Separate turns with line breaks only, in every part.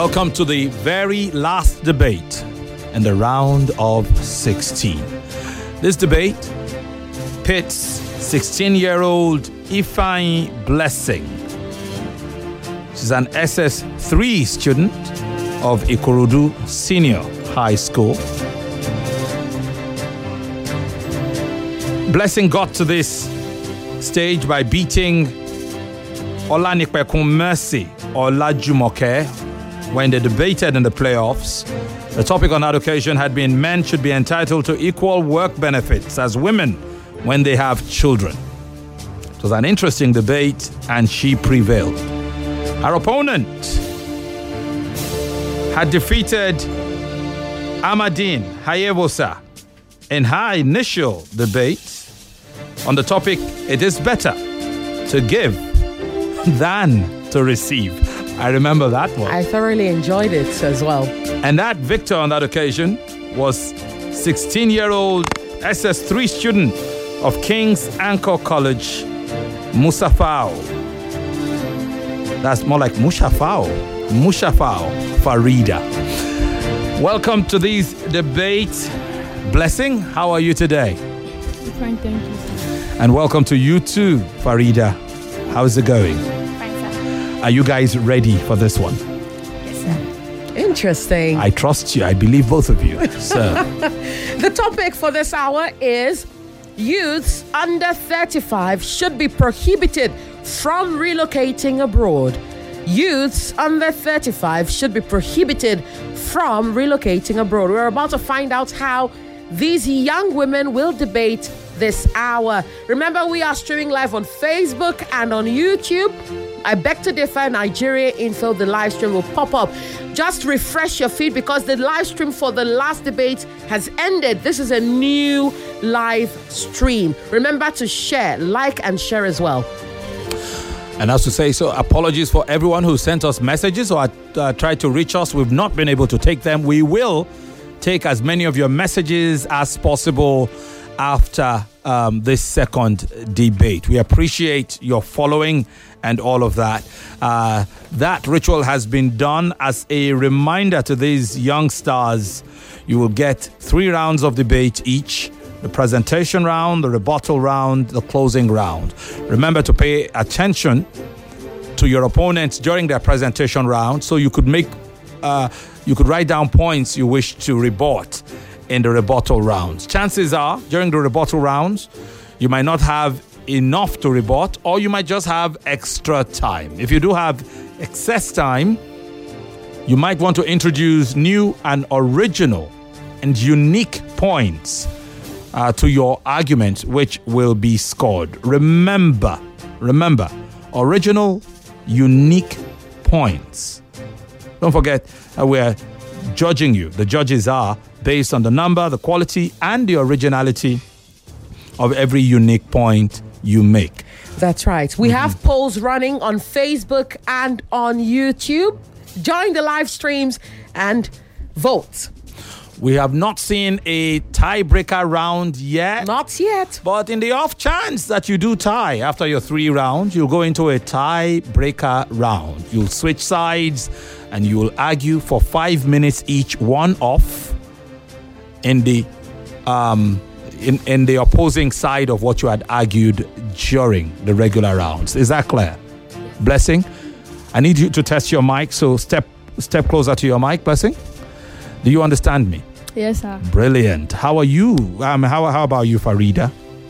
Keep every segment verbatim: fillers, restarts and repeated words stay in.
Welcome to the very last debate in the round of sixteen. This debate pits sixteen-year-old Ifeanyi Blessing. She's an S S three student of Ikorodu Senior High School. Blessing got to this stage by beating Olanipekun Mercy Olajumoke when they debated in the playoffs. The topic on that occasion had been men should be entitled to equal work benefits as women when they have children. It was an interesting debate and she prevailed. Her opponent had defeated Amadine Hayebosa in her initial debate on the topic, it is better to give than to receive. I remember that one.
I thoroughly enjoyed it as well.
And that victor on that occasion was sixteen-year-old S S three student of King's Anchor College, Musafao. That's more like Mushafao. Mushafao Farida. Welcome to these debates. Blessing, how are you today?
Fine, thank you, sir.
And welcome to you too, Farida. How's it going?
Fine, sir.
Are you guys ready for this one?
Yes, sir.
Interesting.
I trust you. I believe both of you. So,
the topic for this hour is youths under thirty-five should be prohibited from relocating abroad. Youths under thirty-five should be prohibited from relocating abroad. We're about to find out how these young women will debate this hour. Remember, we are streaming live on Facebook and on YouTube. I beg to differ, Nigeria Info, the live stream will pop up. Just refresh your feed because the live stream for the last debate has ended. This is a new live stream. Remember to share, like, and share as well.
and as to say so, apologies for everyone who sent us messages or uh, tried to reach us. We've not been able to take them. We will take as many of your messages as possible after um, this second debate. We appreciate your following and all of that. Uh, that ritual has been done as a reminder to these young stars. You will get three rounds of debate each: the presentation round, the rebuttal round, the closing round. Remember to pay attention to your opponents during their presentation round so you could make uh, you could write down points you wish to rebut in the rebuttal rounds. Chances are, during the rebuttal rounds, you might not have enough to rebut, or you might just have extra time. If you do have excess time, you might want to introduce new and original and unique points uh, to your argument, which will be scored. Remember, remember, original, unique points. Don't forget, uh, we're judging you. The judges are based on the number, the quality, and the originality of every unique point you make.
That's right. We mm-hmm. have polls running on Facebook and on YouTube. Join the live streams and vote.
We have not seen a tiebreaker round yet.
Not yet.
But in the off chance that you do tie after your three rounds, you'll go into a tiebreaker round. You'll switch sides and you will argue for five minutes each, one off in the um, in, in the opposing side of what you had argued during the regular rounds. Is that clear? Blessing, I need you to test your mic, so step step closer to your mic, Blessing. Do you understand me?
Yes, sir.
Brilliant. How are you? Um, how, how about you, Farida?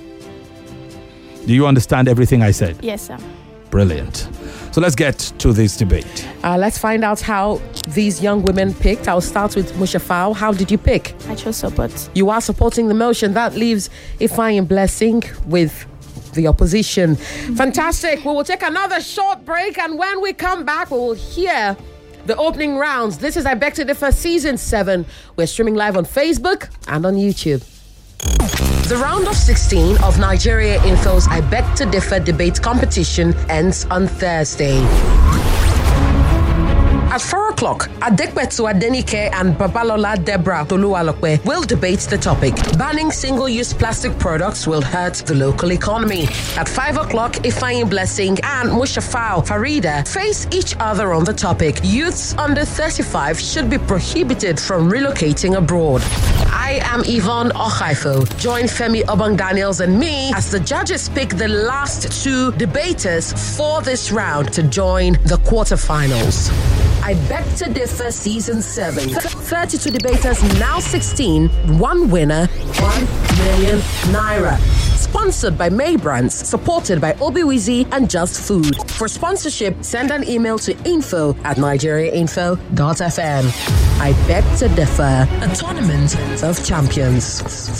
Do you understand everything I said?
Yes, sir.
Brilliant. So let's get to this debate.
Uh, let's find out how these young women picked. I'll start with Mushafao. How did you pick?
I chose support.
You are supporting the motion. That leaves Ifeanyi Blessing with the opposition. Mm-hmm. Fantastic. We will take another short break, and when we come back, we will hear the opening rounds. This is I Beg to Differ Season seven. We're streaming live on Facebook and on YouTube. The round of sixteen of Nigeria Info's I Beg to Differ debate competition ends on Thursday. At four o'clock, Adekbetu Adenike and Babalola Deborah Toluwalope will debate the topic. Banning single-use plastic products will hurt the local economy. At five o'clock, Ifeanyi Blessing and Mushafau Farida face each other on the topic. Youths under thirty-five should be prohibited from relocating abroad. I am Yvonne Ochaifo. Join Femi Obang Daniels and me as the judges pick the last two debaters for this round to join the quarterfinals. I Beg to Differ Season seven. thirty-two debaters, now sixteen. One winner, one million naira. Sponsored by May Brands, supported by Obiwizi and Just Food. For sponsorship, send an email to info at nigeriainfo dot f m. I Beg to Differ, a tournament of champions.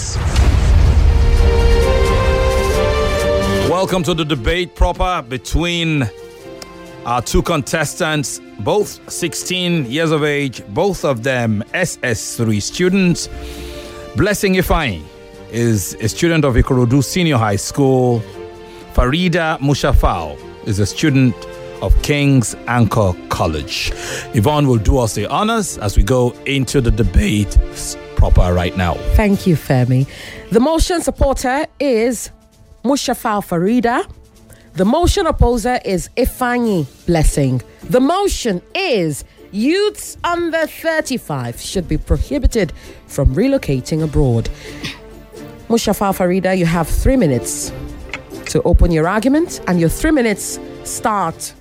Welcome to the debate proper between our two contestants, both sixteen years of age, both of them S S three students. Blessing Ifeanyi is a student of Ikorodu Senior High School. Farida Mushafau is a student of King's Anchor College. Yvonne will do us the honors as we go into the debate proper right now.
Thank you, Femi. The motion supporter is Mushafau Farida. The motion opposer is Ifeanyi Blessing. The motion is youths under thirty-five should be prohibited from relocating abroad. Mushafau Farida, you have three minutes to open your argument, and your three minutes start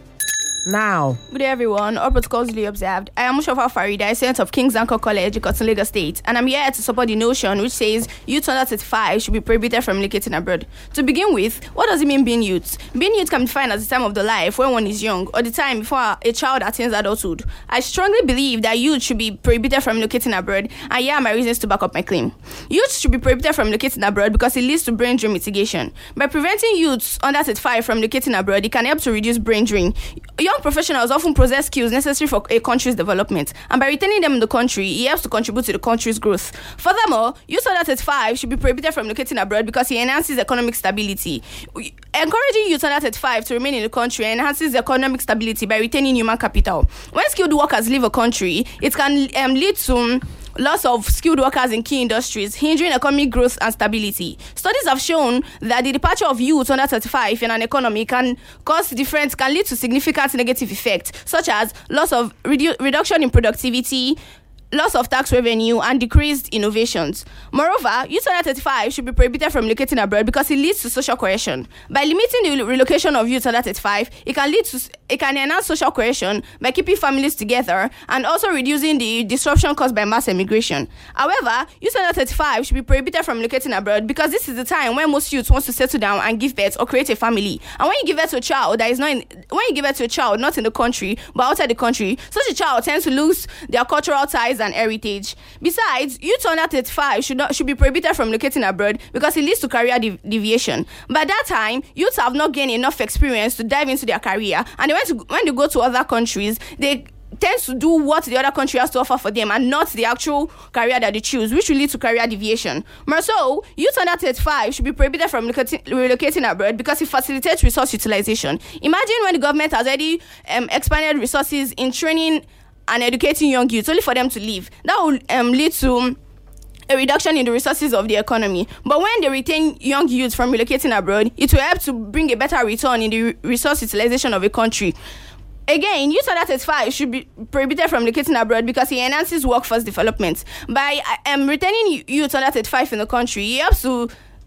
now.
Good day, everyone. All protocols duly observed. I am Mushafau Farida, a student of King's Anchor College, Ikoton, Lagos State, and I'm here to support the notion which says youth under thirty-five should be prohibited from relocating abroad. To begin with, what does it mean being youth? Being youth can be defined as the time of the life when one is young, or the time before a child attains adulthood. I strongly believe that youth should be prohibited from relocating abroad, and here are my reasons to back up my claim. Youth should be prohibited from relocating abroad because it leads to brain drain mitigation. By preventing youths under thirty-five from relocating abroad, it can help to reduce brain drain. Young professionals often possess skills necessary for a country's development, and by retaining them in the country, it helps to contribute to the country's growth. Furthermore, youth under thirty-five should be prohibited from relocating abroad because it enhances economic stability. Encouraging youth under thirty-five to remain in the country enhances economic stability by retaining human capital. When skilled workers leave a country, it can um, lead to loss of skilled workers in key industries, hindering economic growth and stability. Studies have shown that the departure of youth under thirty-five in an economy can cause different, can lead to significant negative effects, such as loss of redu- reduction in productivity, loss of tax revenue, and decreased innovations. Moreover, youth under thirty-five should be prohibited from relocating abroad because it leads to social cohesion. By limiting the relocation of youth under thirty-five, it can lead to it can enhance social cohesion by keeping families together and also reducing the disruption caused by mass emigration. However, youth under thirty-five should be prohibited from relocating abroad because this is the time when most youths want to settle down and give birth or create a family. And when you give birth to a child that is not in, when you give birth to a child not in the country but outside the country, such a child tends to lose their cultural ties and heritage. Besides, youth under thirty-five should not should be prohibited from locating abroad because it leads to career dev- deviation. By that time, youths have not gained enough experience to dive into their career, and they went to, when they go to other countries, they tend to do what the other country has to offer for them and not the actual career that they choose, which will lead to career deviation. More so, youth under thirty-five should be prohibited from relocating, relocating abroad because it facilitates resource utilization. Imagine when the government has already um, expanded resources in training and educating young youths only for them to leave. That will um, lead to a reduction in the resources of the economy. But when they retain young youths from relocating abroad, it will help to bring a better return in the resource utilization of a country. Again, youth under thirty-five should be prohibited from relocating abroad because it enhances workforce development. By um, retaining youth under thirty-five in the country, it helps to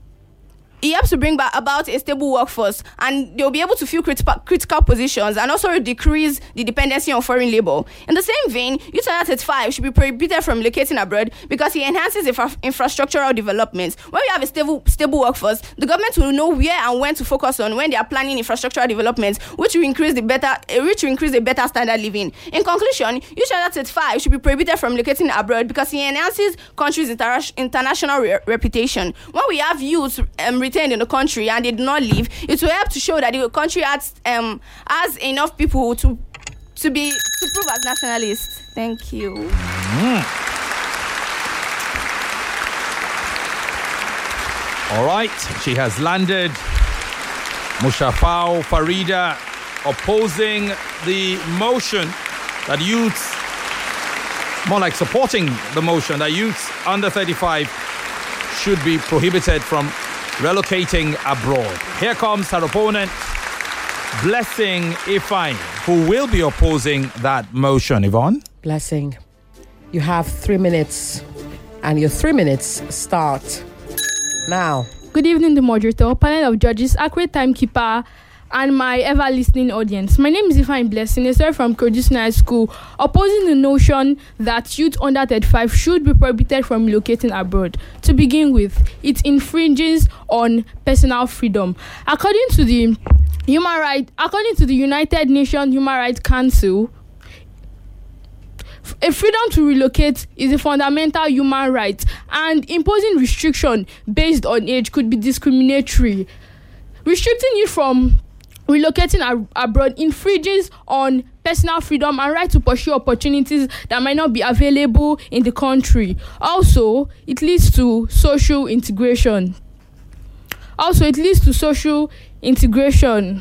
It helps to bring back about a stable workforce, and they'll be able to fill critical, critical positions and also decrease the dependency on foreign labor. In the same vein, youth under thirty-five should be prohibited from relocating abroad because it enhances infra- infrastructural development. When we have a stable stable workforce, the government will know where and when to focus on when they are planning infrastructural development, which will increase the better, uh, which will increase a better standard living. In conclusion, youth under thirty-five should be prohibited from relocating abroad because it enhances countries' inter- international re- reputation. When we have youth um, retained in the country and they do not leave, it will help to show that the country has um has enough people to to be to prove as nationalists. Thank you.
Mm. All right, she has landed. Mushafau Farida opposing the motion that youths, more like supporting the motion, that youths under thirty-five should be prohibited from relocating abroad. Here comes her opponent, Blessing Ifeanyi, who will be opposing that motion. Yvonne?
Blessing, you have three minutes, and your three minutes start now.
Good evening, the moderator, panel of judges, accurate timekeeper, and my ever-listening audience. My name is Ifeanyi Blessing, a student from Kogi High School, opposing the notion that youth under thirty-five should be prohibited from relocating abroad. To begin with, it infringes on personal freedom. According to the Human Rights, according to the United Nations Human Rights Council, a freedom to relocate is a fundamental human right, and imposing restriction based on age could be discriminatory. Restricting you from relocating ab- abroad infringes on personal freedom and right to pursue opportunities that might not be available in the country. Also, it leads to social integration. Also, it leads to social integration.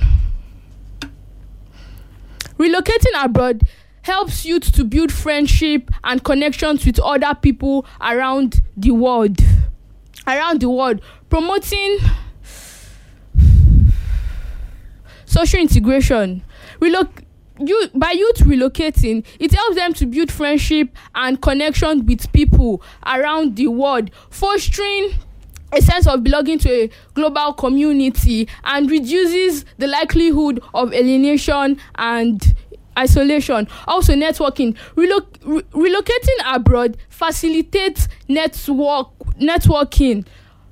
Relocating abroad helps youth to build friendship and connections with other people around the world. Around the world, promoting social integration. Reloc- you, by youth relocating, it helps them to build friendship and connection with people around the world, fostering a sense of belonging to a global community, and reduces the likelihood of alienation and isolation. Also, networking. Relo- re- relocating abroad facilitates network networking.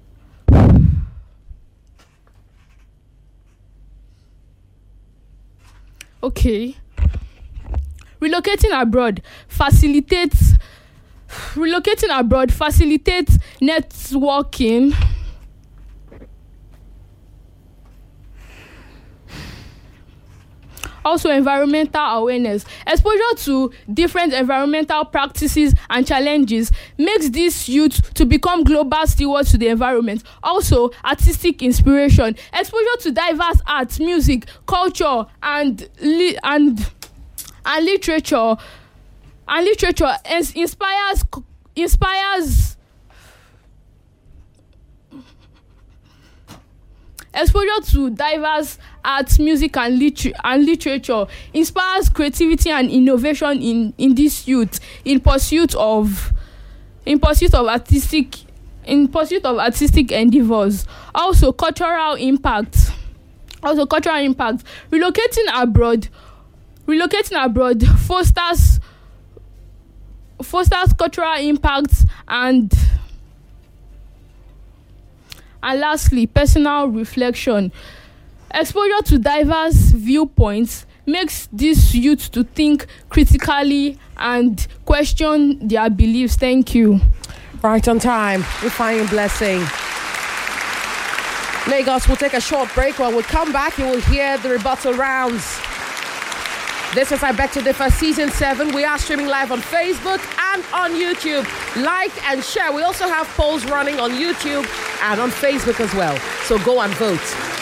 Okay. Relocating abroad facilitates relocating abroad facilitates networking. Also, environmental awareness. Exposure to different environmental practices and challenges makes these youth to become global stewards to the environment. Also, artistic inspiration. Exposure to diverse arts, music, culture, and li- and and literature and literature inspires inspires. Exposure to diverse arts, music, and, liter- and literature inspires creativity and innovation in, in this youth in pursuit of in pursuit of artistic in pursuit of artistic endeavors. Also, cultural impact. Also, cultural impact. Relocating abroad, relocating abroad fosters fosters cultural impacts and. And lastly, personal reflection. Exposure to diverse viewpoints makes this youth to think critically and question their beliefs. Thank you.
Right on time. Ifeanyi Blessing. Lagos will take a short break. When we come back, you will hear the rebuttal rounds. This is I Beg to Differ Season seven. We are streaming live on Facebook and on YouTube. Like and share. We also have polls running on YouTube and on Facebook as well. So go and vote.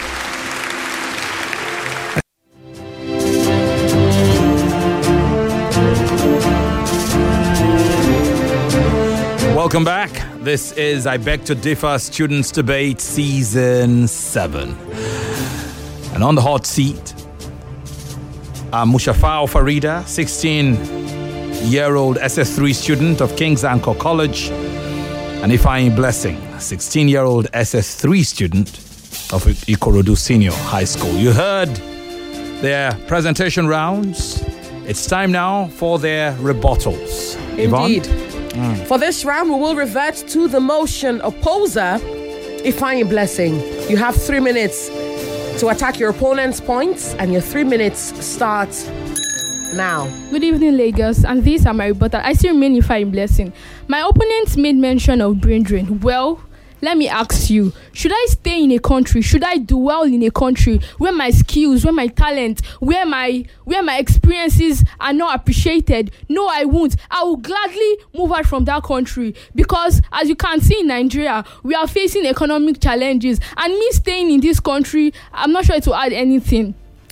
Welcome back. This is I Beg to Differ Students Debate Season seven. And on the hot seat, Uh, Mushafau Farida, sixteen-year-old S S three student of King's Anchor College, and Ifeanyi Blessing, sixteen-year-old S S three student of Ikorodu Senior High School. You heard their presentation rounds. It's time now for their rebuttals.
Indeed.
Mm.
For this round, we will revert to the motion opposer, Ifeanyi Blessing. You have three minutes to attack your opponent's points, and your three minutes start now.
Good evening, Lagos, and these are my rebuttal. I still remain Ifeanyi Blessing. My opponents made mention of brain drain. Well, let me ask you, should I stay in a country, should I do well in a country where my skills, where my talent, where my where my experiences are not appreciated? No, I won't. I will gladly move out from that country, because as you can see in Nigeria, we are facing economic challenges, and me staying in this country, I'm not sure it will add anything.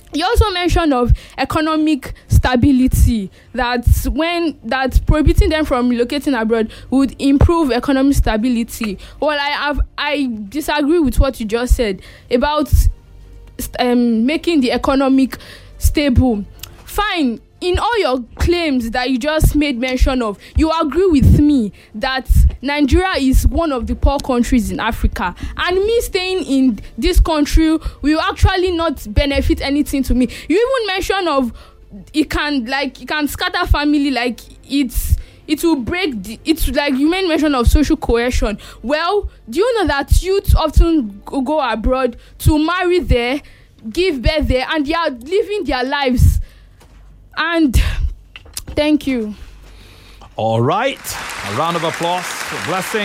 You also mentioned of economic stability, that when that prohibiting them from relocating abroad would improve economic stability. Well, I have I disagree with what you just said about um, making the economic stable. Fine. In all your claims that you just made mention of, you agree with me that Nigeria is one of the poor countries in Africa, and me staying in this country will actually not benefit anything to me. You even mention of it can like it can scatter family, like it's it will break the, it's like you made mention of social cohesion. Well, do you know that youth often go abroad to marry there, give birth there, and they are living their lives? And thank you.
All right. A round of applause for Blessing.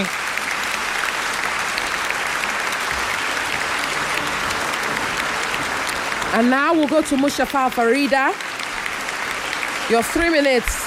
And now we'll go to Mustafa Farida. Your three minutes.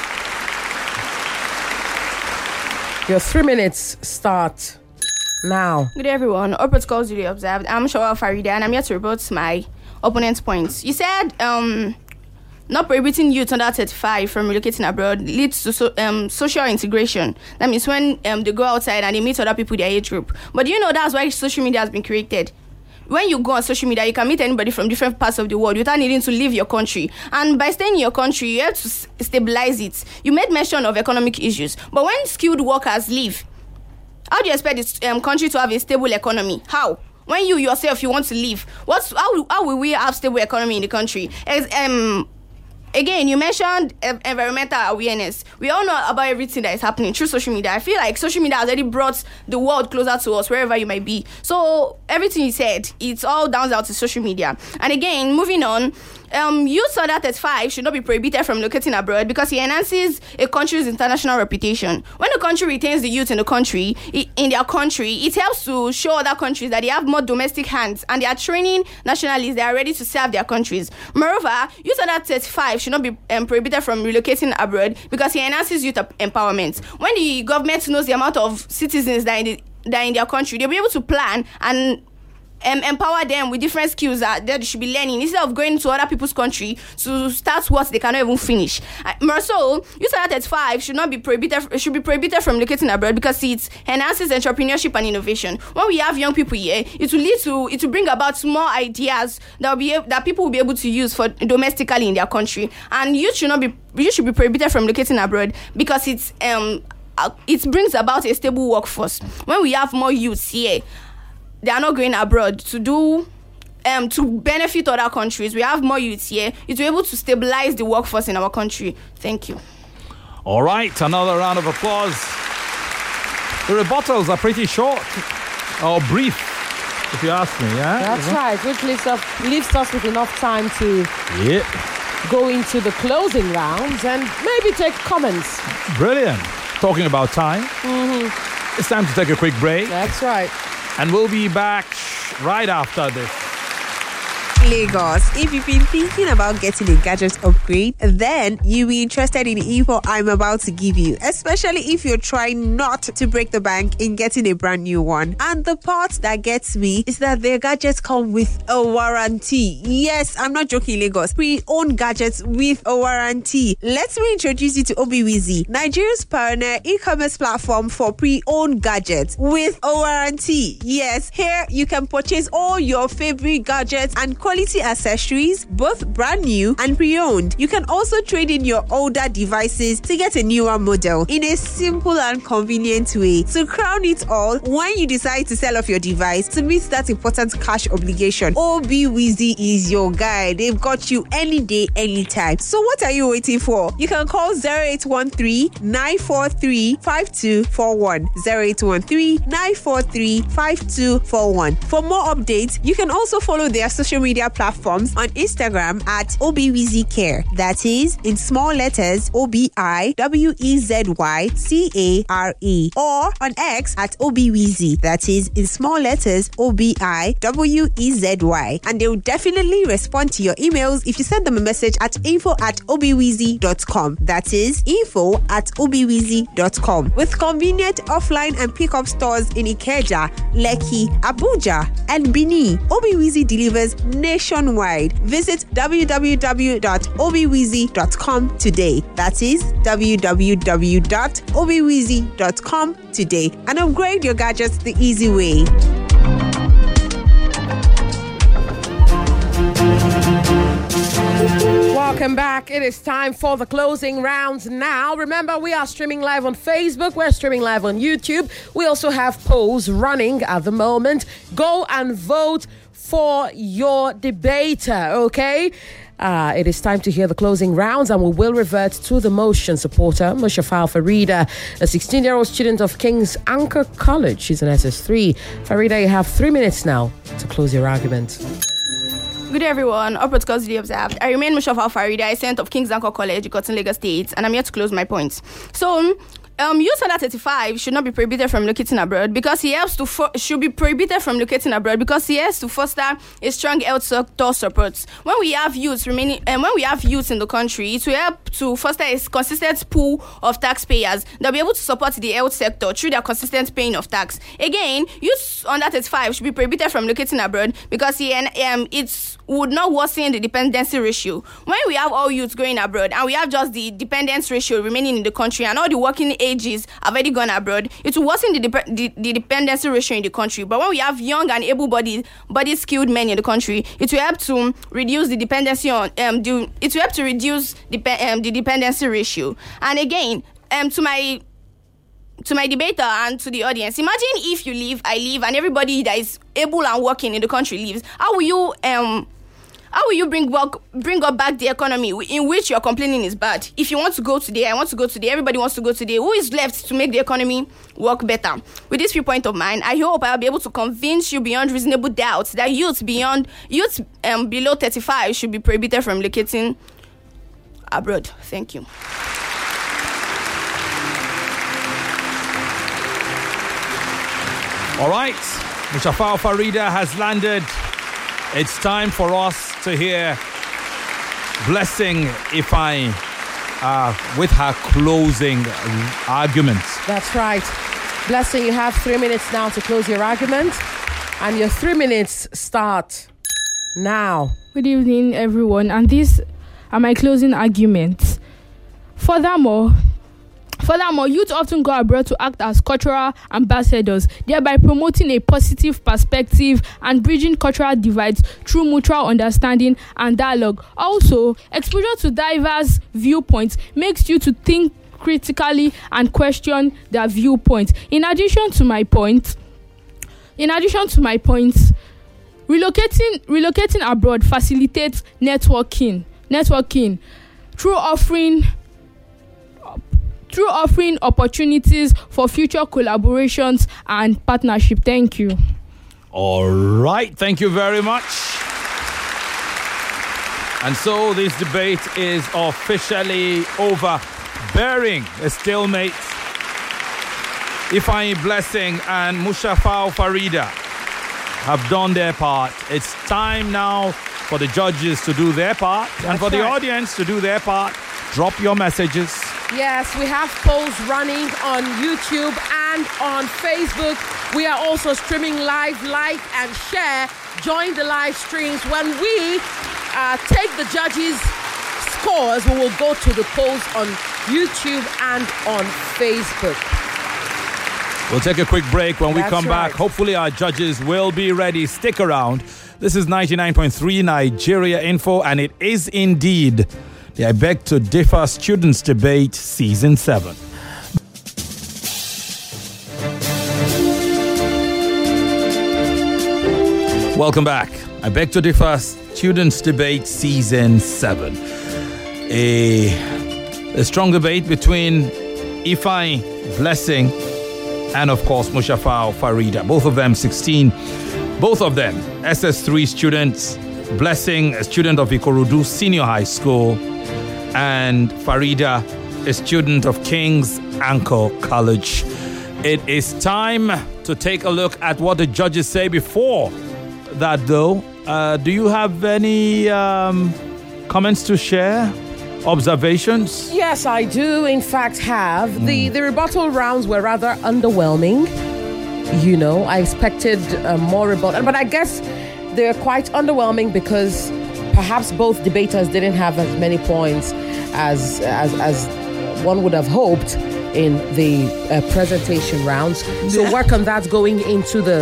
Your three minutes start now.
Good day, everyone. All protocols duly observed. I'm Mustafa Farida, and I'm here to rebut my opponent's points. You said um. not prohibiting youth under thirty-five from relocating abroad leads to so, um, social integration. That means when um, they go outside and they meet other people their age group. But do you know that's why social media has been created? When you go on social media, you can meet anybody from different parts of the world without needing to leave your country. And by staying in your country, you have to s- stabilize it. You made mention of economic issues. But when skilled workers leave, how do you expect this um, country to have a stable economy? How? When you yourself, you want to leave, what's how, how will we have stable economy in the country? As, um... Again, you mentioned environmental awareness. We all know about everything that is happening through social media. I feel like social media has already brought the world closer to us, wherever you might be. So everything you said, it's all down to social media. And again, moving on, um, youth under thirty-five should not be prohibited from locating abroad because it enhances a country's international reputation. When a country retains the youth in the country, in their country, it helps to show other countries that they have more domestic hands and they are training nationalists that are ready to serve their countries. Moreover, youth under thirty-five should not be um, prohibited from relocating abroad because it enhances youth empowerment. When the government knows the amount of citizens that, in the, that are in their country, they'll be able to plan and Um, empower them with different skills that they should be learning instead of going to other people's country to start what they cannot even finish. Uh, more so, youth under thirty-five should not be prohibited. Should be prohibited from locating abroad because it enhances entrepreneurship and innovation. When we have young people here, it will lead to it will bring about more ideas that will be that people will be able to use for domestically in their country. And youth should not be you should be prohibited from locating abroad because it's um uh, it brings about a stable workforce. When we have more youths here, they are not going abroad to do um to benefit other countries. We have more youths here. It will be able to stabilize the workforce in our country. Thank you.
All right, another round of applause. The rebuttals are pretty short or brief, if you ask me. Yeah,
That's mm-hmm. right, which leaves us, leaves us with enough time to
yeah.
go into the closing rounds and maybe take comments.
Brilliant. Talking about time,
Mm-hmm.
it's time to take a quick break.
That's right.
And we'll be back right after this.
Lagos. If you've been thinking about getting a gadget upgrade, then you'll be interested in the info I'm about to give you, especially if you're trying not to break the bank in getting a brand new one. And the part that gets me is that their gadgets come with a warranty. Yes, I'm not joking, Lagos. Pre-owned gadgets with a warranty. Let me introduce you to Obiwizi, Nigeria's pioneer e-commerce platform for pre-owned gadgets with a warranty. Yes, here you can purchase all your favorite gadgets and quality accessories, both brand new and pre-owned. You can also trade in your older devices to get a newer model in a simple and convenient way. To crown it all, when you decide to sell off your device to meet that important cash obligation, Obiwizi is your guy. They've got you any day, anytime. So what are you waiting for? You can call zero eight one three, nine four three, five two four one, zero eight one three, nine four three, five two four one. For more updates, you can also follow their social media platforms on Instagram at ObiwiziCare. That is in small letters O B I W E Z Y C A R E, or on X at Obiwizi. That is in small letters O B I W E Z Y. And they will definitely respond to your emails if you send them a message at info at obiwizi dot com. That is info at obiwizi dot com. With convenient offline and pickup stores in Ikeja, Lekki, Abuja, and Benin, Obiwizi delivers nationwide. Visit w w w dot obiwizi dot com today. That is w w w dot obiwizi dot com today and upgrade your gadgets the easy way.
Welcome back. It is time for the closing rounds now. Remember, we are streaming live on Facebook. We're streaming live on YouTube. We also have polls running at the moment. Go and vote for your debater, okay? Uh, it is time to hear the closing rounds, and we will revert to the motion supporter, Mushafa Farida, a sixteen-year-old student of King's Anchor College. She's an S S three. Farida, you have three minutes now to close your argument.
Good day, everyone. Upward scores duly observed. I remain Mushafa Farida, a student of King's Anchor College, Cotton, Lagos State, and I'm here to close my points. So, Um, youth under thirty-five should not be prohibited from locating abroad because he helps to fo- should be prohibited from locating abroad because he has to foster a strong health sector support. When we have youths remaining, and um, when we have youths in the country, it will help to foster a consistent pool of taxpayers that will be able to support the health sector through their consistent paying of tax. Again, youths under thirty-five should be prohibited from locating abroad because he um it would not worsen the dependency ratio. When we have all youths going abroad and we have just the dependence ratio remaining in the country and all the working ages have already gone abroad, it will worsen the, dep- the, the dependency ratio in the country. But when we have young and able-bodied, body skilled men in the country, it will help to reduce the dependency on um. The, it will help to reduce the um, the dependency ratio. And again, um, to my to my debater and to the audience, imagine if you leave, I leave, and everybody that is able and working in the country leaves. How will you um? How will you bring work, bring up back the economy in which you're complaining is bad? If you want to go today, I want to go today, everybody wants to go today. Who is left to make the economy work better? With this viewpoint of mine, I hope I'll be able to convince you beyond reasonable doubt that youth beyond youth um, below thirty-five should be prohibited from locating abroad. Thank you.
All right, Mushafa Farida has landed. It's time for us to hear Blessing Ifeanyi uh, with her closing arguments.
That's right. Blessing, you have three minutes now to close your argument. And your three minutes start now.
Good evening, everyone. And these are my closing arguments. Furthermore, Furthermore, youth often go abroad to act as cultural ambassadors, thereby promoting a positive perspective and bridging cultural divides through mutual understanding and dialogue. Also, exposure to diverse viewpoints makes you to think critically and question their viewpoints. In addition to my point, in addition to my points, relocating relocating abroad facilitates networking, networking through offering. through offering opportunities for future collaborations and partnership. Thank you.
All right. Thank you very much. And so this debate is officially over, bearing a stalemate. Ifeanyi Blessing and Mushafa Farida have done their part. It's time now for the judges to do their part. That's and for right. the audience to do their part. Drop your messages.
Yes, we have polls running on YouTube and on Facebook. We are also streaming live. Like and share. Join the live streams. When we uh, take the judges' scores, we will go to the polls on YouTube and on Facebook.
We'll take a quick break. When we
That's
come
right.
back, hopefully our judges will be ready. Stick around. This is ninety-nine point three Nigeria Info, and it is indeed the I Beg to Differ Students Debate Season seven. Welcome back. I Beg to Differ Students Debate Season seven. A, a strong debate between Ifeanyi Blessing and, of course, Mushafa Farida. Both of them sixteen. Both of them S S three students. Blessing, a student of Ikorodu Senior High School, and Farida, a student of King's Anchor College. It is time to take a look at what the judges say. Before that, though, uh, do you have any um, comments to share? Observations?
Yes, I do, in fact, have. Mm. The, the rebuttal rounds were rather underwhelming. You know, I expected uh, more rebuttal, but I guess they're quite underwhelming because perhaps both debaters didn't have as many points as as, as one would have hoped in the uh, presentation rounds. So
Yeah.
work on that going into the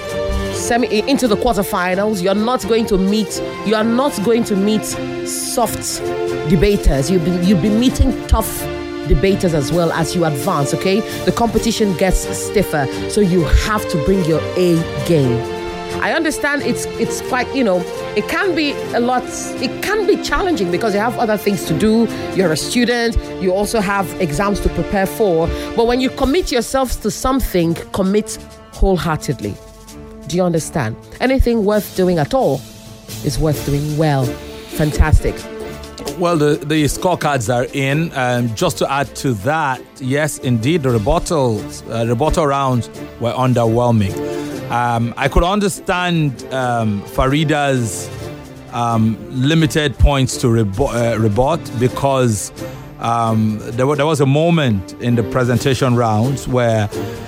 semi into the quarterfinals. You're not going to meet you are not going to meet soft debaters. You'll be you'll be meeting tough debaters as well as you advance. Okay, the competition gets stiffer, so you have to bring your A game. I understand it's it's quite, you know, it can be a lot, it can be challenging because you have other things to do. You're a student, you also have exams to prepare for. But when you commit yourselves to something, commit wholeheartedly. Do you understand? Anything worth doing at all is worth doing well. Fantastic.
Well, the, the scorecards are in. Um, just to add to that, yes, indeed, the rebuttals, uh, rebuttal rounds were underwhelming. Um, I could understand um, Farida's um, limited points to rebu- uh, rebut because um, there, w- there was a moment in the presentation rounds where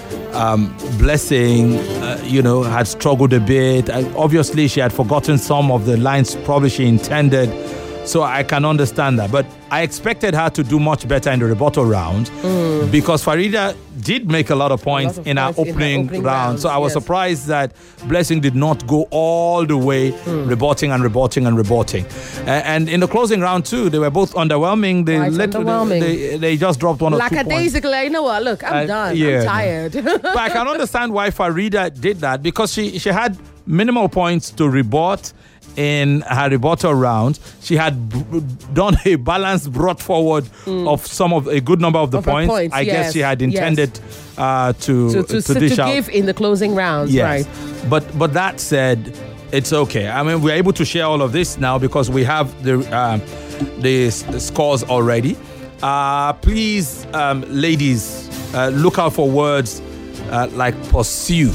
um, Blessing, uh, you know, had struggled a bit. Uh, obviously, she had forgotten some of the lines probably she intended. So I can understand that. But I expected her to do much better in the rebuttal round mm. because Farida did make a lot of points
of
in,
points
our opening,
in her opening
round.
rounds,
So I was
yes.
surprised that Blessing did not go all the way mm. rebutting and rebutting and rebutting. Uh, and in the closing round too, they were both underwhelming. They,
Quite
let,
underwhelming.
They, they, they just dropped one or two points.
Lackadaisically, you know what? Look, I'm
Uh,
done.
yeah.
I'm tired.
But I can understand why Farida did that because she, she had minimal points to rebut in her rebuttal round. She had b- done a balanced brought forward mm. of some of a good number of the
Of her
points.
points,
I
yes,
guess she had
yes.
intended uh, to
to, to,
to
to,
dish
to
out.
give in the closing rounds,
Yes.
right?
But but that said, it's okay. I mean, we're able to share all of this now because we have the uh, the s- scores already. Uh, please, um, ladies, uh, look out for words uh, like pursue.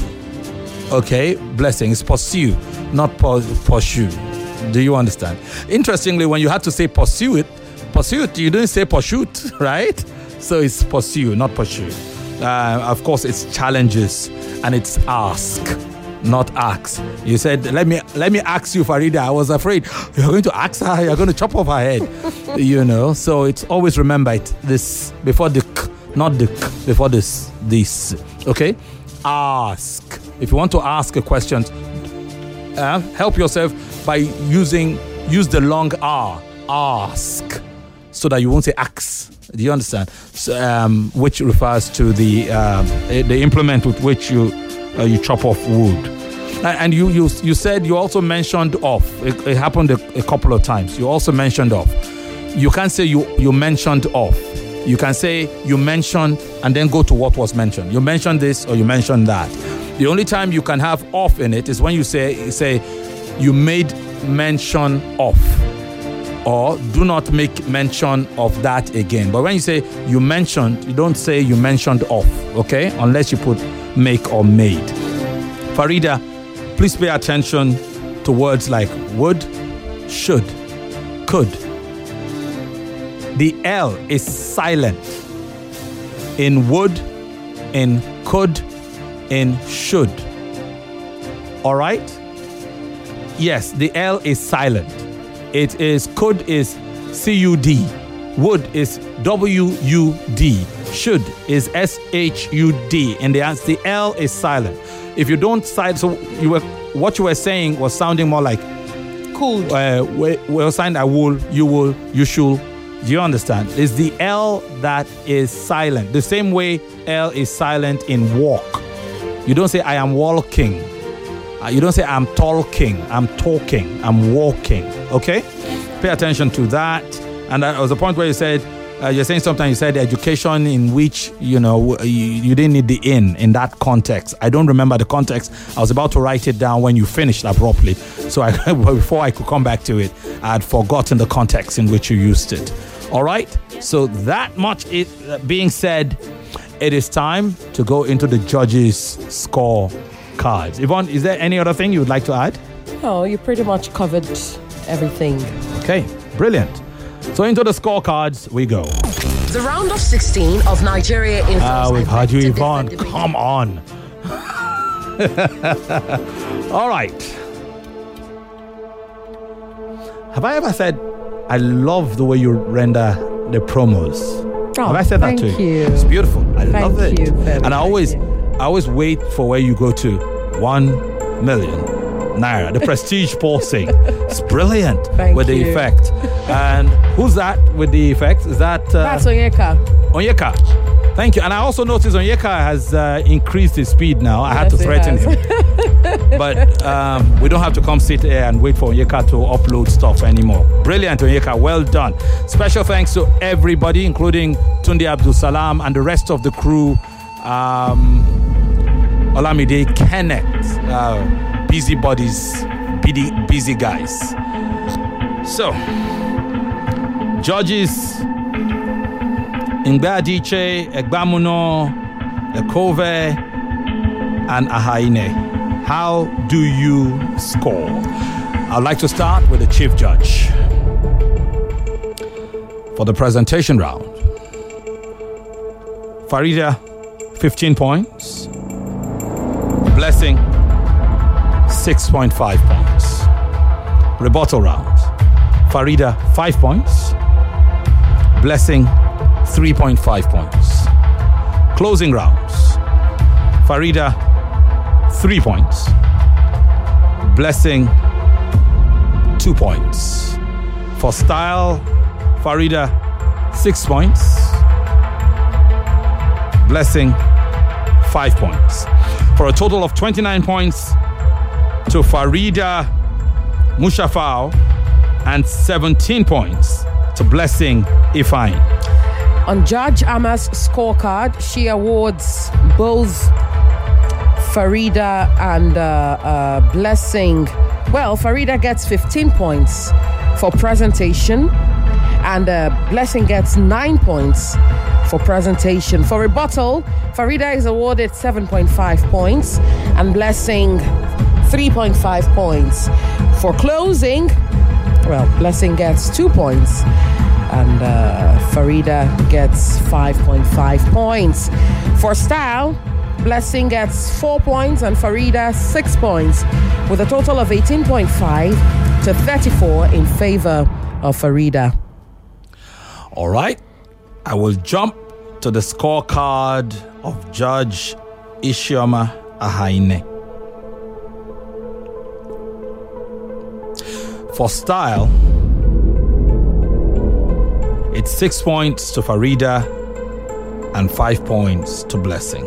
Okay, blessings, pursue, not pu- pursue. Do you understand? Interestingly, when you had to say pursue it, pursuit, you didn't say pursuit, right? So it's pursue, not pursue. Uh, of course, it's challenges and it's ask, not ask. You said, let me let me ask you, Farida. I was afraid you're going to ask her, you're going to chop off her head. You know, so it's always remember it. This before the k, not the k, before this, this. Okay? Ask. If you want to ask a question, uh, help yourself by using use the long R. Ask. So that you won't say axe. Do you understand? So, um, which refers to the um, the implement with which you uh, you chop off wood. And you you you said you also mentioned off. It, it happened a, a couple of times. You also mentioned off. You can't say you you mentioned off. You can say you mentioned and then go to what was mentioned. You mentioned this or you mentioned that. The only time you can have off in it is when you say say you made mention of. Or do not make mention of that again. But when you say you mentioned, you don't say you mentioned of, okay? Unless you put make or made. Farida, please pay attention to words like would, should, could. The L is silent in would, in could, in should. All right? Yes, the L is silent. It is could is C U D. Would is W U D. Should is S H U D. And the answer, the L is silent. If you don't side, so you were what you were saying was sounding more like
Cool.
uh, we we're saying I will, you will, you should. Do you understand? It's the L that is silent. The same way L is silent in walk. You don't say I am walking. Uh, you don't say I'm talking, I'm talking, I'm walking, okay? Pay attention to that. And that was the point where you said, uh, you're saying something, you said education in which, you know, you, you didn't need the in, in that context. I don't remember the context. I was about to write it down when you finished abruptly. So I, before I could come back to it, I had forgotten the context in which you used it. All right? So that much it, uh, being said, it is time to go into the judges' score cards. Yvonne, is there any other thing you would like to add?
Oh, you pretty much covered everything.
Okay, brilliant. So into the scorecards we go.
The round of sixteen of Nigeria in
Ah, we've had you, Yvonne. Come on. All right. have I ever said, I love the way you render the promos?
Oh,
have I said that
thank
to you?
you.
It's beautiful. I
Thank
love it.
you very
and I
much.
always, I always wait for where you go to. One million naira. The prestige pulsing. It's brilliant
Thank
with the
you.
effect. And who's that with the effect? Is that uh,
That's Onyeka.
Onyeka? Thank you. And I also noticed Onyeka has uh, increased his speed now. I had
Yes,
to
he
threaten
has.
him. But um, we don't have to come sit here and wait for Onyeka to upload stuff anymore. Brilliant, Onyeka. Well done. Special thanks to everybody, including Tunde Abdul Salam and the rest of the crew. Um, Olamide, Kenneth, uh, busy bodies, busy, busy guys. So, judges, Ngbe Adiche, Egbamuno, Ekove, and Ahaine. How do you score? I'd like to start with the chief judge. For the presentation round, Farida, fifteen points. Blessing, six point five points. Rebuttal round, Farida, five points. Blessing, three point five points. Closing rounds, Farida, three points. Blessing, two points. For style, Farida, six points. Blessing, five points. For a total of twenty-nine points to Farida Mushafau and seventeen points to Blessing Ifeanyi.
On Judge Ama's scorecard, she awards both Farida and uh, uh, Blessing. Well, Farida gets fifteen points for presentation, and uh, Blessing gets nine points for presentation. For rebuttal, Farida is awarded seven point five points and Blessing three point five points. For closing, well, Blessing gets two points and uh, Farida gets five point five points. For style, Blessing gets four points and Farida six points, with a total of eighteen point five to thirty-four in favor of Farida.
All right, I will jump to the scorecard of Judge Isioma Ahaine. For style, it's six points to Farida and five points to Blessing.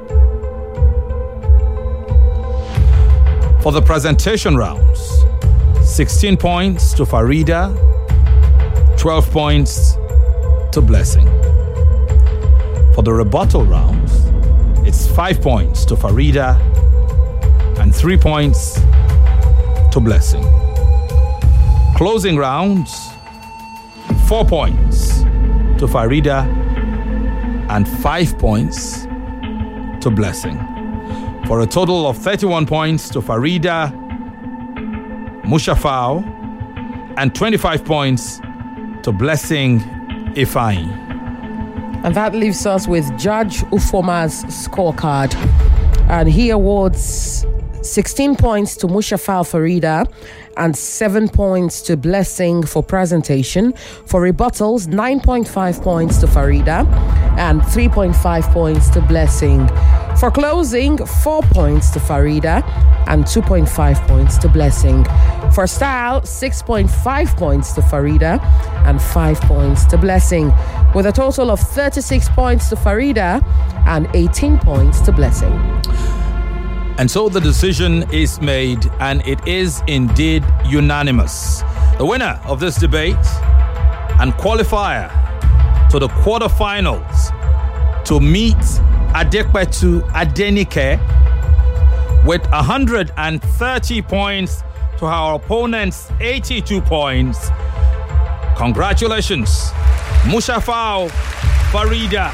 For the presentation rounds, sixteen points to Farida, twelve points to Blessing. For the rebuttal rounds, it's five points to Farida and three points to Blessing. Closing rounds, four points to Farida and five points to Blessing. For a total of thirty-one points to Farida Mushafau and twenty-five points to Blessing Ifeanyi.
And that leaves us with Judge Ufoma's scorecard. And he awards sixteen points to Mushafau Farida and seven points to Blessing for presentation. For rebuttals, nine point five points to Farida and three point five points to Blessing. For closing, four points to Farida and two point five points to Blessing. For style, six point five points to Farida and five points to Blessing, with a total of thirty-six points to Farida and eighteen points to Blessing.
And so the decision is made, and it is indeed unanimous. The winner of this debate and qualifier to the quarterfinals to meet Adekpetu Adenike with one hundred thirty points to our opponent's eighty-two points. Congratulations, Mushafau Farida.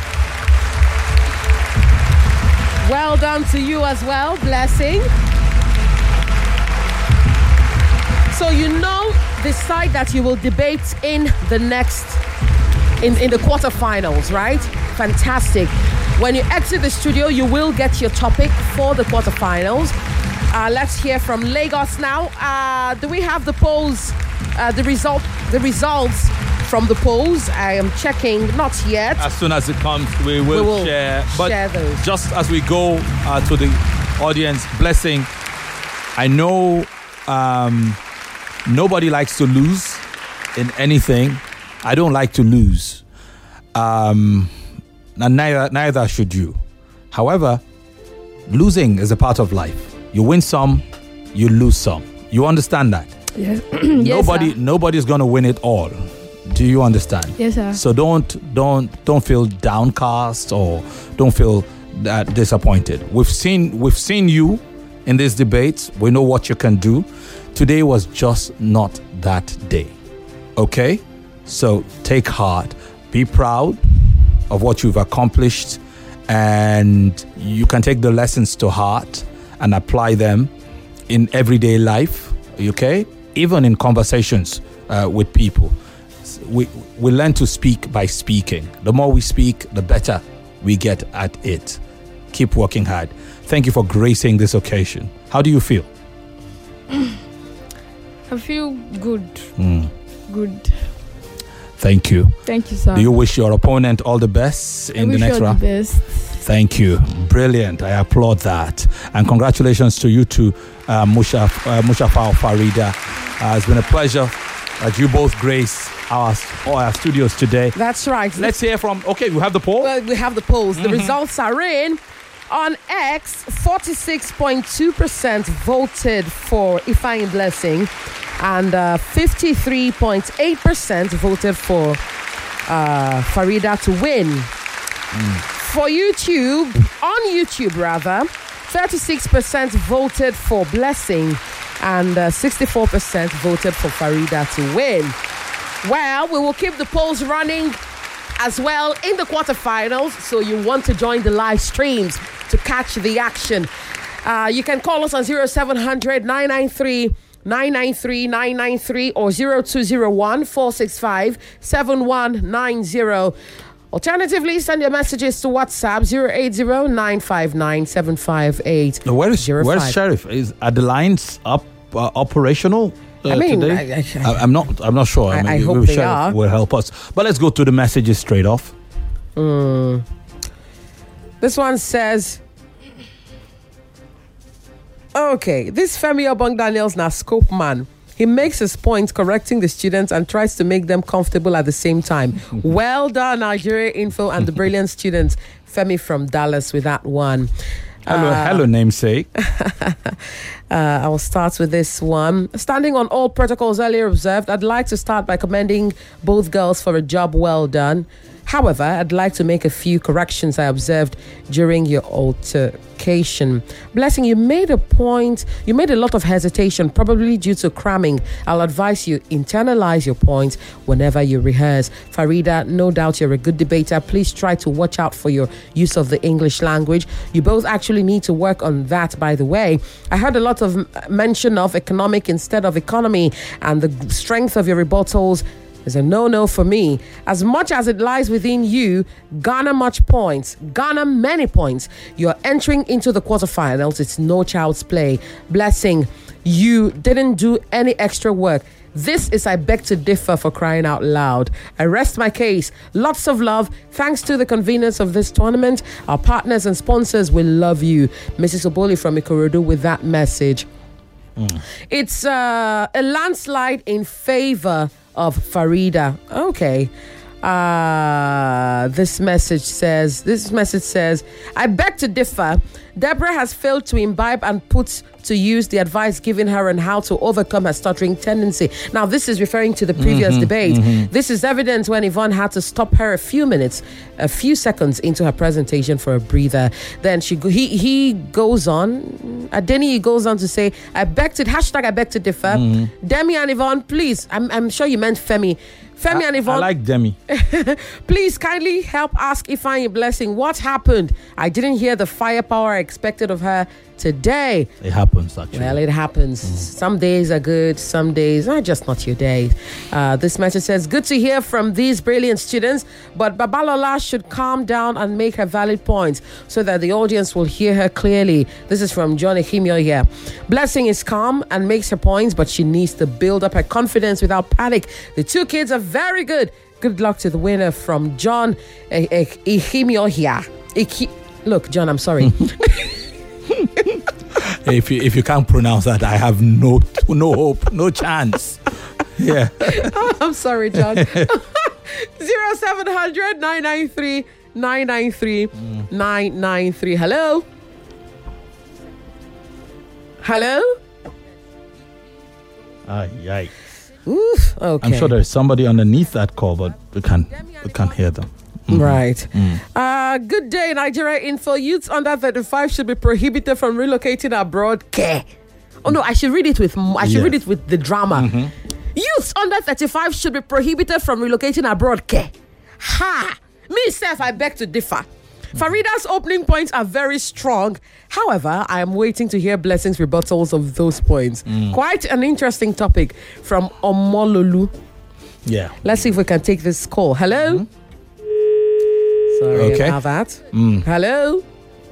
Well done to you as well, Blessing. So you know the side that you will debate in the next, in, in the quarterfinals, right? Fantastic. When you exit the studio, you will get your topic for the quarterfinals. Uh, let's hear from Lagos now. Uh, do we have the polls uh, the result, the results from the polls. I am checking, not yet.
As soon as it comes, we will,
We will
share. But
share those.
just as we go uh, to the audience, Blessing, I know um, nobody likes to lose in anything. I don't like to lose. Um, and neither, neither should you. However, losing is a part of life. You win some, you lose some. You understand that?
Yes.
Nobody,
sir.
nobody's going to win it all. Do you understand?
Yes, sir.
So don't don't don't feel downcast or don't feel that disappointed. We've seen we've seen you in these debates. We know what you can do. Today was just not that day. Okay? So take heart. Be proud of what you've accomplished, and you can take the lessons to heart and apply them in everyday life. Okay? Even in conversations uh, with people. We, we learn to speak by speaking. The more we speak, the better we get at it. Keep working hard. Thank you for gracing this occasion. How do you feel?
I feel good.
Mm.
Good.
Thank you.
Thank you, sir.
Do you wish your opponent all the best in
I
the
wish
next
you all
round?
the best.
Thank you. Brilliant. I applaud that. And congratulations to you too, uh, Mushaf, uh, Mushafa Farida. Uh, it's been a pleasure that you both grace our, our studios today.
That's right.
Let's hear from, okay, we have the poll.
Well, we have the polls.
Mm-hmm.
The results are in. On X, forty-six point two percent voted for Ifeanyi Blessing, and uh, fifty-three point eight percent voted for uh, Farida to win.
Mm.
For YouTube, on YouTube rather, thirty-six percent voted for Blessing, and uh, sixty-four percent voted for Farida to win. Well, we will keep the polls running as well in the quarterfinals, so you want to join the live streams to catch the action. Uh, you can call us on zero seven hundred, nine nine three, nine nine three, nine nine three or zero two zero one, four six five, seven one nine zero. Alternatively, send your messages to WhatsApp zero eight zero, nine five nine, seven five eight.
Where is, where's Sheriff? Is, are the lines up uh, operational? Uh,
I mean,
today?
I, I,
I, I'm not. I'm not sure.
I-
Maybe,
I hope
maybe
they
Sheriff
are.
will help us. But let's go to the messages straight off.
Mm. This one says, okay, this Femi Obong Daniels na scope man. He makes his point correcting the students and tries to make them comfortable at the same time. Well done, Nigeria Info and the brilliant students. Femi from Dallas with that one.
Hello,
Uh,
hello, namesake.
Uh, I will start with this one. Standing on all protocols earlier observed, I'd like to start by commending both girls for a job well done. However, I'd like to make a few corrections I observed during your altercation. Blessing, you made a point, you made a lot of hesitation, probably due to cramming. I'll advise you, internalize your points whenever you rehearse. Farida, no doubt you're a good debater. Please try to watch out for your use of the English language. You both actually need to work on that, by the way. I heard a lot of mention of economic instead of economy, and the strength of your rebuttals is a no-no for me. As much as it lies within you, garner much points, garner many points. You're entering into the quarterfinals. It's no child's play. Blessing, you didn't do any extra work. This is I beg to differ, for crying out loud. I rest my case. Lots of love. Thanks to the conveners of this tournament. Our partners and sponsors will love you. Missus Oboli from Ikorodu with that message. Mm. It's uh, a landslide in favor of Farida. Okay. Uh, this message says, this message says, I beg to differ. Deborah has failed to imbibe and put to use the advice given her on how to overcome her stuttering tendency. Now, this is referring to the previous
mm-hmm,
debate.
Mm-hmm.
This is evident when Yvonne had to stop her a few minutes, a few seconds into her presentation for a breather. Then she he he goes on, Adeni goes on to say, I beg to, hashtag I beg to differ. Mm-hmm. Demi and Yvonne, please, I'm, I'm sure you meant Femi. Femi
I,
and Yvonne.
I like Demi.
Please kindly help ask Ifeanyi Blessing what happened. I didn't hear the firepower I expected of her today.
It happens, actually.
Well, it happens. Mm. Some days are good, some days are just not your day. Uh, this message says, good to hear from these brilliant students, but Babalola should calm down and make her valid points so that the audience will hear her clearly. This is from John Ehimio here. Blessing is calm and makes her points, but she needs to build up her confidence without panic. The two kids are very good. Good luck to the winner from John Ehimio here. Look, John, I'm sorry.
If you if you can't pronounce that, I have no no hope, no chance. Yeah.
Oh, I'm sorry, John. Zero seven hundred nine nine three nine nine three nine nine three. Hello. Hello.
Ah, yikes.
Oof. Okay.
I'm sure there's somebody underneath that call, but we can't we can't hear them. Mm-hmm.
Right.
Mm.
Uh, good day, Nigeria Info. Youths under thirty-five should be prohibited from relocating abroad. Care. Oh no, I should read it with I should
Yes.
read it with the drama.
Mm-hmm.
Youths under thirty-five should be prohibited from relocating abroad. Care. Ha! Me self, I beg to differ. Farida's opening points are very strong. However, I am waiting to hear Blessing's rebuttals of those points.
Mm.
Quite an interesting topic from Omololu.
Yeah.
Let's see if we can take this call. Hello?
Mm-hmm.
Sorry
Okay.
about that.
Mm.
Hello?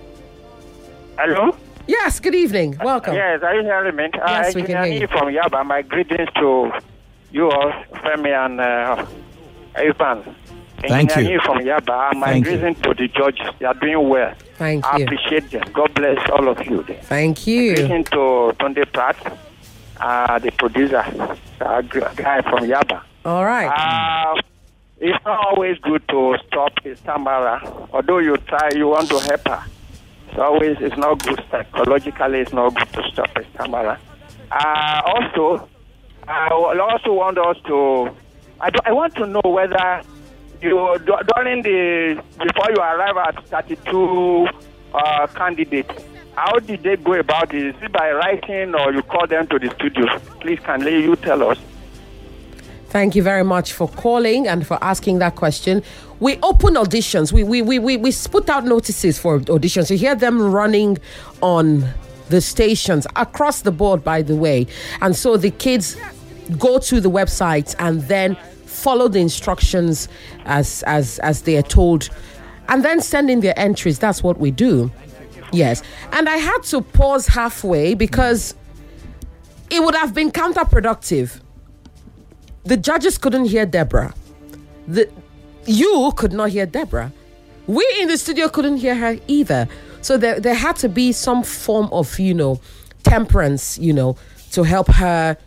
Hello?
Yes, good evening. Welcome.
Yes, are you hearing me?
Yes, we can hear you.
From Yaba. My greetings to you all, Femi and uh, Ivan.
Thank you.
Engineer from Yaba. My
Thank you.
greetings to the judges. They are doing well.
Thank
I
you.
appreciate them. God bless all of you.
Thank you.
Greetings to Tunde Pratt, uh, the producer, uh, guy from Yaba.
All right.
Uh, it's not always good to stop his Tamara. Although you try, you want to help her. It's always, it's not good psychologically. It's not good to stop his Tamara. Uh, also, I also want us to. I, do, I want to know whether you during the before you arrive at thirty-two uh, candidates, how did they go about it? Is it by writing or you call them to the studio? Please, can you tell us?
Thank you very much for calling and for asking that question. We open auditions. We we we we, we put out notices for auditions. You hear them running on the stations across the board, by the way. And so the kids go to the website and then follow the instructions as as as they are told, and then send in their entries. That's what we do. Yes. And I had to pause halfway because it would have been counterproductive. The judges couldn't hear Deborah. The, you could not hear Deborah. We in the studio couldn't hear her either. So there, there had to be some form of, you know, temperance, you know, to help her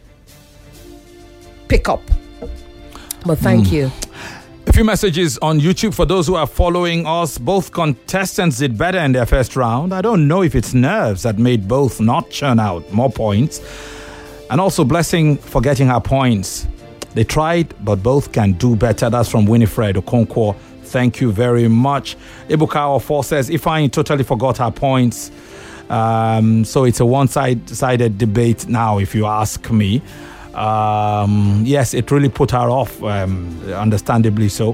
pick up. But thank mm. you.
A few messages on YouTube for those who are following us. Both contestants did better in their first round. I don't know if it's nerves that made both not churn out more points. And also Blessing for getting her points. They tried, but both can do better. That's from Winifred Okonkwo. Thank you very much. Ibuka four says, Ifeanyi totally forgot her points. Um, so it's a one-sided debate now, if you ask me. Um, yes, it really put her off, um, understandably so.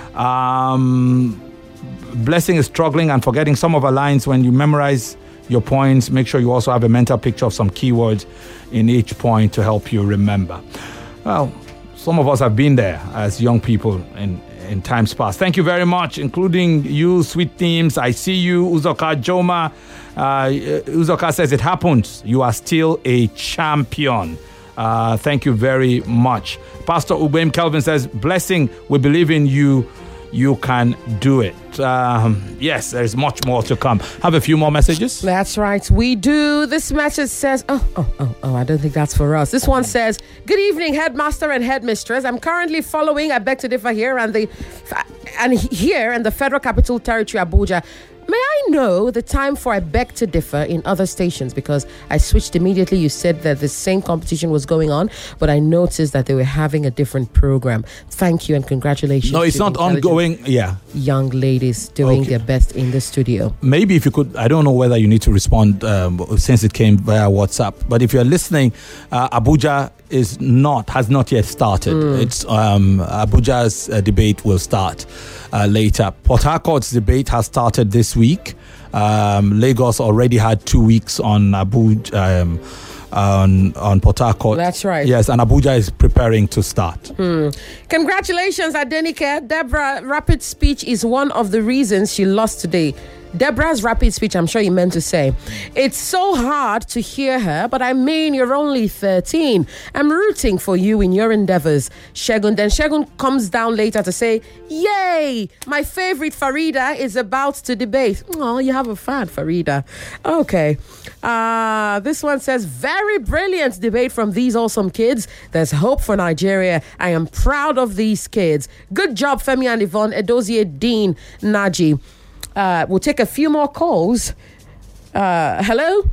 Um, Blessing is struggling and forgetting some of her lines. When you memorize your points, make sure you also have a mental picture of some keywords in each point to help you remember. Well, some of us have been there as young people in, in times past. Thank you very much, including you, Sweet Themes. I see you, Uzoka Joma. Uh, Uzoka says, it happens. You are still a champion. Uh, thank you very much. Pastor Ubem Kelvin says, Blessing, we believe in you. You can do it. Um, yes, there's much more to come. Have a few more messages?
That's right. We do. This message says, oh, oh, oh, oh, I don't think that's for us. This one says, good evening, headmaster and headmistress. I'm currently following, I beg to differ here, and the and here in the Federal Capital Territory, Abuja. May I know the time for I beg to differ in other stations? Because I switched immediately. You said that the same competition was going on, but I noticed that they were having a different program. Thank you and congratulations.
No, it's not ongoing. Yeah.
Young ladies doing
Okay.
their best in the studio.
Maybe if you could, I don't know whether you need to respond um, since it came via WhatsApp, but if you're listening, uh, Abuja is not has not yet started. Mm. It's um, Abuja's uh, debate will start uh, later. Port Harcourt's debate has started this week. Um, Lagos already had two weeks on Abuja. Um, On, on Port Harcourt.
That's right.
Yes, and Abuja is preparing to start.
Hmm. Congratulations, Adenike. Deborah, rapid speech is one of the reasons she lost today. Deborah's rapid speech, I'm sure you meant to say. It's so hard to hear her, but I mean, you're only thirteen. I'm rooting for you in your endeavors. Shegun. Then Shegun comes down later to say, yay, my favorite Farida is about to debate. Oh, you have a fan, Farida. Okay. Uh, this one says, very brilliant debate from these awesome kids. There's hope for Nigeria. I am proud of these kids. Good job, Femi and Yvonne. Edozie Dean Naji. Uh, we'll take a few more calls. Uh, hello?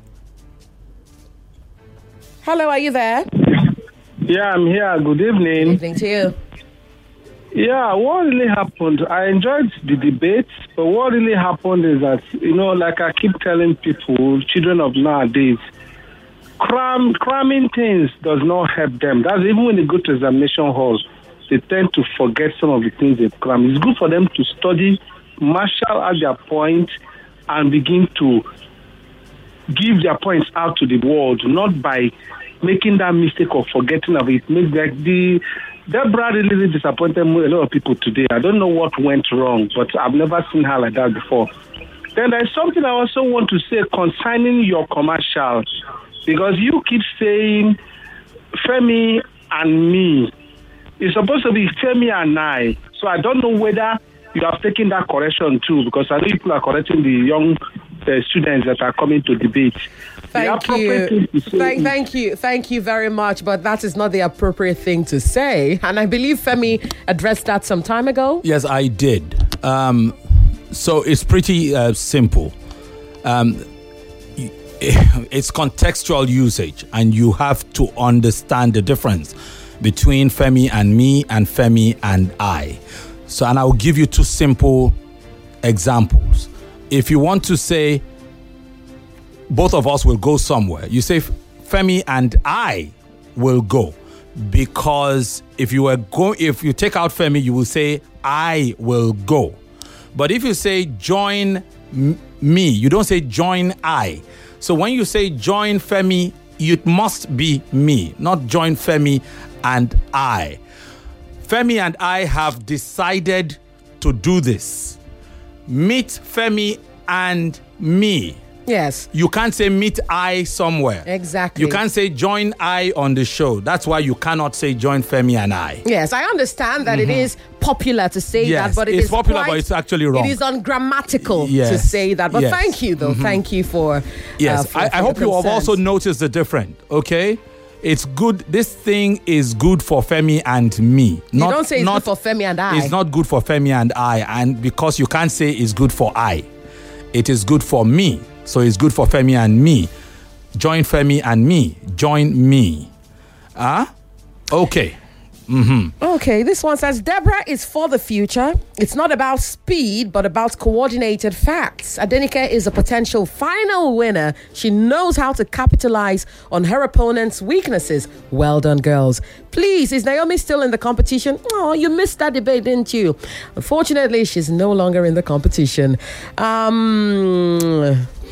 Hello, are you there?
Yeah, I'm here. Good evening.
Good evening to you.
Yeah, what really happened, I enjoyed the debate, but what really happened is that, you know, like I keep telling people, children of nowadays, cram, cramming things does not help them. That's even when they go to examination halls, they tend to forget some of the things they've crammed. It's good for them to study, marshal out their point, and begin to give their points out to the world, not by making that mistake of forgetting of it. Make like the Deborah really, really disappointed a lot of people today. I don't know what went wrong, but I've never seen her like that before. Then there's something I also want to say concerning your commercials, because you keep saying Femi and me. It's supposed to be Femi and I. So I don't know whether you have taken that correction too, because I know people are correcting the young uh, students that are coming to debate.
Thank you. Thank, thank you. Thank you very much. But that is not the appropriate thing to say. And I believe Femi addressed that some time ago.
Yes, I did. Um, so it's pretty uh, simple. Um, it's contextual usage, and you have to understand the difference between Femi and me and Femi and I. So, and I will give you two simple examples. If you want to say both of us will go somewhere, you say Femi and I will go, because if you were go, if you take out Femi, you will say I will go. But if you say join m- me, you don't say join I. So when you say join Femi, it must be me, not join Femi and I. Femi and I have decided to do this. Meet Femi and me.
Yes.
You can't say meet I somewhere.
Exactly.
You can't say join I on the show. That's why you cannot say join Femi and I.
Yes, I understand that mm-hmm. it is popular to say
yes,
that, but it
it's
is
popular,
quite,
but it's actually wrong.
It is ungrammatical
yes.
to say that. But
yes.
thank you, though. Mm-hmm. Thank you for.
Yes,
uh, for,
I,
for
I hope you have also noticed the difference. Okay. It's good. This thing is good for Femi and me.
Not, you don't say it's not, good for Femi and I.
It's not good for Femi and I. And because you can't say it's good for I. It is good for me. So it's good for Femi and me. Join Femi and me. Join me. Ah? Huh? Okay. Mm-hmm.
Okay, this one says, Deborah is for the future. It's not about speed, but about coordinated facts. Adenike is a potential final winner. She knows how to capitalize on her opponent's weaknesses. Well done, girls. Please, is Naomi still in the competition? Oh, you missed that debate, didn't you? Unfortunately, she's no longer in the competition. Um...